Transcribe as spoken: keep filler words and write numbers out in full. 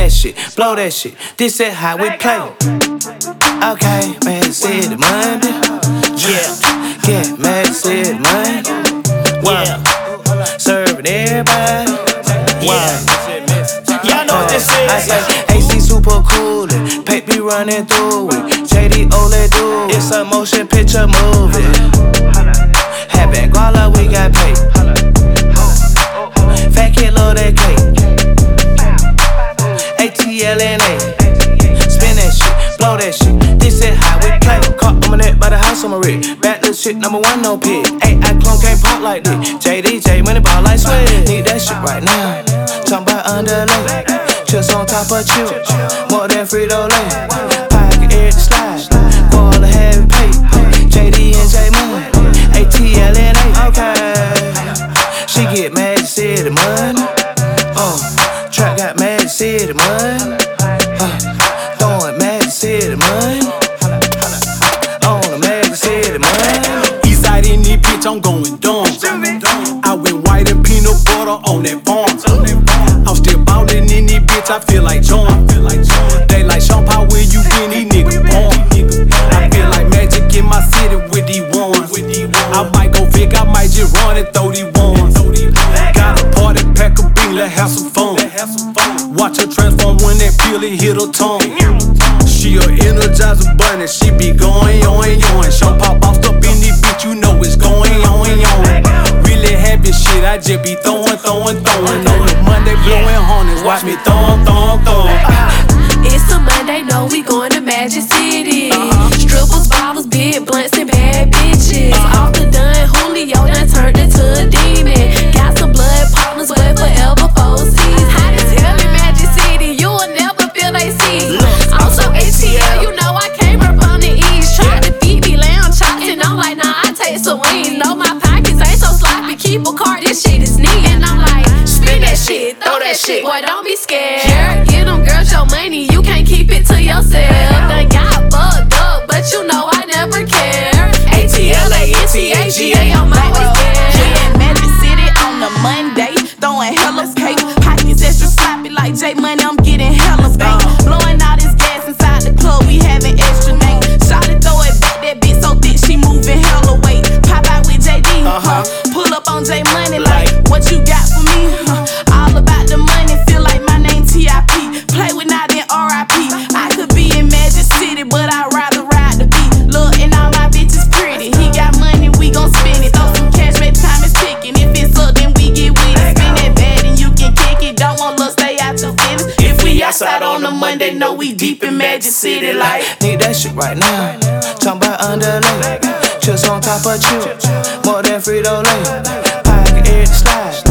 that shit, blow that shit. This is how we play. Okay, Magic City Monday. Yeah, get Magic City Monday. Wow, serving everybody. Wow, y'all know what this is. I say A C super cool, Pape be running through it. J D O let do it. It's a motion picture movie. Having guala, we got paid. Fat kid love that cake. A T L N A. Spin that shit, blow that shit. This is how we play. Caught on my neck by the house on my rig. Back little shit, number one, no pig. Ain't I clone can't pop like this. J D J, money ball like sweat. Need that shit right now. Talking about underlay. Just on top of chill. More than Frito-Lay. Pocket air to slide. Ball the heavy pay. J D and J Money. A T L N A. Okay. She get Magic City money. Uh, Trap got Magic City money. Uh, throwing Magic City money. On the Magic City money. Eastside in this bitch, I'm going dumb. I went white and peanut butter on that farm. I'm still ballin' in this bitch, I feel like John. They like Sean Paul, where you been, these niggas born. I feel like magic in my city with these ones. I might go Vic, I might just run and throw these ones. Got a party, pack a bean, let's have some fun. Watch her transform when that pill it hit her tongue. She a energizer bunny, she be going on and on. Sean Paul bossed up in this bitch, you know it's going on and on. Really happy shit, I just be throwing, throwing, throwing. On the Monday blowing hornets, watch me throwing, throwing, throwing. It's a Monday, no, we going to Magic City. Strippers, bottles, big blunts, and bad bitches. Off the done, Julio done turned into a demon. Got some blood partners, but forever four C's. Hot as hell in Magic City, you will never feel they see. Also A T L, you know I came up on the east. Tried to feed me lamb chops, and I'm like, nah, I taste some wings. Know my pockets ain't so sloppy, keep a card, this shit is neat. And I'm like, spin that shit, throw that shit, boy, don't be scared. Get them girls your money, you can't keep it to yourself. Done got fucked up, but you know I never care. A T L A N T A G A, I'm always there. Yeah, Magic City on a Monday, throwing hella cake. Pockets extra sloppy like J Money, I'm getting hella bank. Blowing all this gas inside the club, we having extra name. Shawty throw it back, that bitch so thick, she moving hella weight. Pop out with J D, huh? Pull up on J Money like, what you got for me? Huh? All about the money, feel like my name T I P. Play with not in R I P. I could be in Magic City, but I'd rather ride the beat. Look, and all my bitches pretty. He got money, we gon' spend it. Throw some cash, baby, time is ticking. If it's up, then we get with it. Spin that bad and you can kick it. Don't want love, stay out your feelings. If we outside on a Monday, know we deep in Magic City like. Need that shit right now. Talking about underlay. Just on top of chill. More than Frito-Lay. Pocket air to slide.